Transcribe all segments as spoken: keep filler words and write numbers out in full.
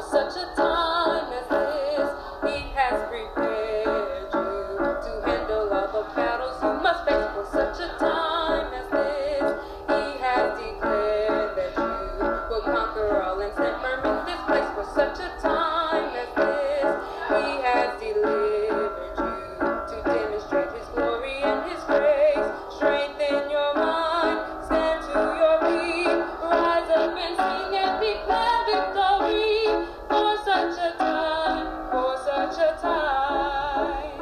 such a time as this. He has prepared you to handle all the battles you must face for such a time as this. He has declared that you will conquer all and stand firm in this place for such a time as this. He has delivered you to demonstrate his glory and his grace. Strengthen your mind, stand to your feet, rise up and sing and declare victory for such a time, for such a time,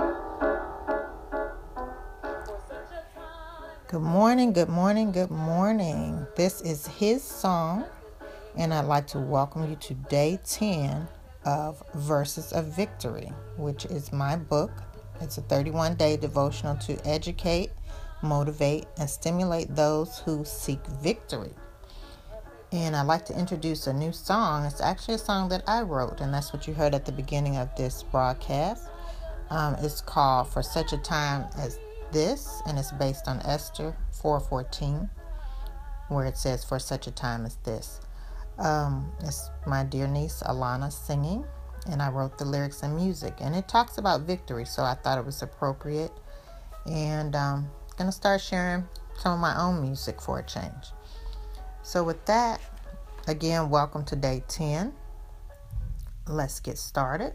for such a time. Good morning, good morning, good morning. This is His Song, and I'd like to welcome you to day ten of Verses of Victory, which is my book. It's a thirty-one day devotional to educate, motivate, and stimulate those who seek victory. And I'd like to introduce a new song. It's actually a song that I wrote, and that's what you heard at the beginning of this broadcast. Um, it's called For Such a Time as This, and it's based on Esther four fourteen, where it says, For such a time as this. Um, it's my dear niece Alana singing, and I wrote the lyrics and music, and it talks about victory, so I thought it was appropriate. And um, I'm going to start sharing some of my own music for a change. So with that, again, welcome to day ten. Let's get started.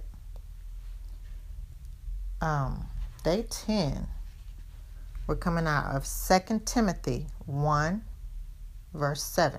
Um, day ten, we're coming out of Second Timothy one, verse seven.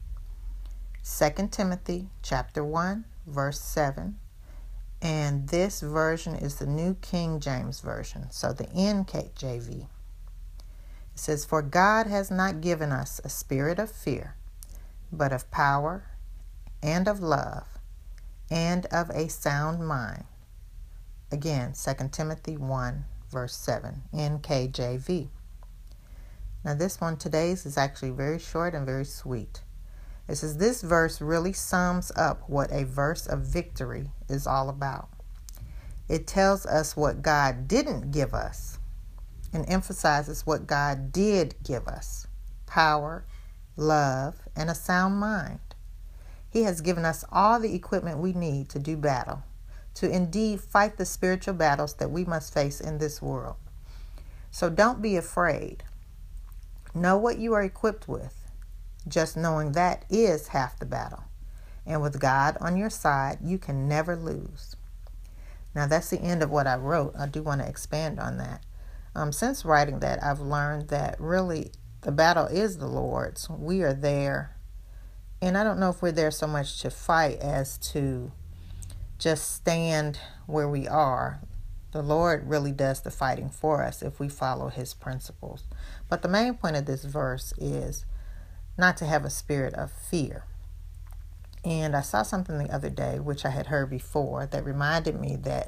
Second Timothy chapter one, verse seven. And this version is the New King James Version, so the N K J V. It says, For God has not given us a spirit of fear, but of power and of love and of a sound mind. Again, Second Timothy one, verse seven, N K J V. Now this one, today's, is actually very short and very sweet. It says, this verse really sums up what a verse of victory is all about. It tells us what God didn't give us and emphasizes what God did give us: power, love, and a sound mind. He has given us all the equipment we need to do battle, to indeed fight the spiritual battles that we must face in this world. So don't be afraid. Know what you are equipped with. Just knowing that is half the battle. And with God on your side, you can never lose. Now that's the end of what I wrote. I do want to expand on that. Um, since writing that, I've learned that really the battle is the Lord's. We are there. And I don't know if we're there so much to fight as to just stand where we are. The Lord really does the fighting for us if we follow His principles. But the main point of this verse is not to have a spirit of fear. And I saw something the other day, which I had heard before, that reminded me that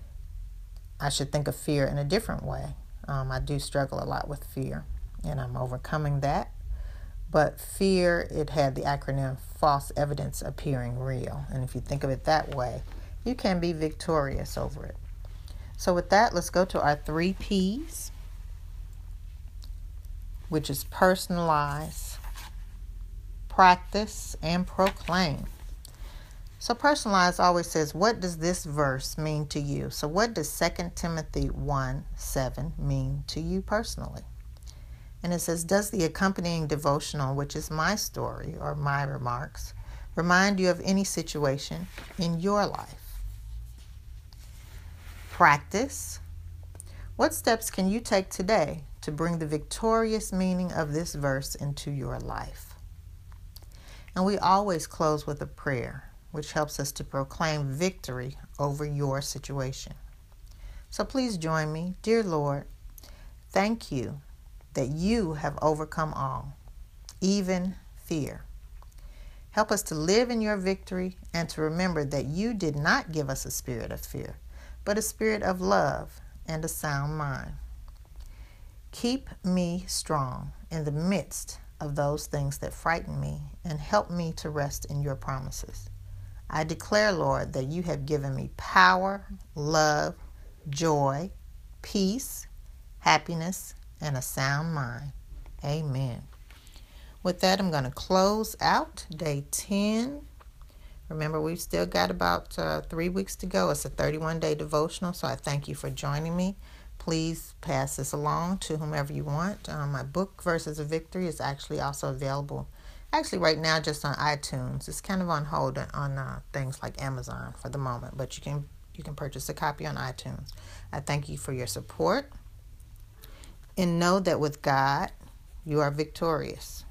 I should think of fear in a different way. Um, I do struggle a lot with fear, and I'm overcoming that. But fear, it had the acronym false evidence appearing real. And if you think of it that way, you can be victorious over it. So with that, let's go to our three P's, which is personalize, practice, and proclaim. So personalize always says, what does this verse mean to you? So what does Second Timothy one seven mean to you personally? And it says, does the accompanying devotional, which is my story or my remarks, remind you of any situation in your life? Practice. What steps can you take today to bring the victorious meaning of this verse into your life? And we always close with a prayer, which helps us to proclaim victory over your situation. So please join me. Dear Lord, thank you that you have overcome all, even fear. Help us to live in your victory and to remember that you did not give us a spirit of fear, but a spirit of love and a sound mind. Keep me strong in the midst of those things that frighten me, and help me to rest in your promises. I declare, Lord, that you have given me power, love, joy, peace, happiness, and a sound mind. Amen. With that, I'm going to close out day ten Remember, we've still got about uh, three weeks to go. It's a thirty-one day devotional, so I thank you for joining me. Please pass this along to whomever you want. Um, my book, Verses of Victory, is actually also available, actually right now just on iTunes. It's kind of on hold on uh, things like Amazon for the moment, but you can you can purchase a copy on iTunes. I thank you for your support, and know that with God, you are victorious.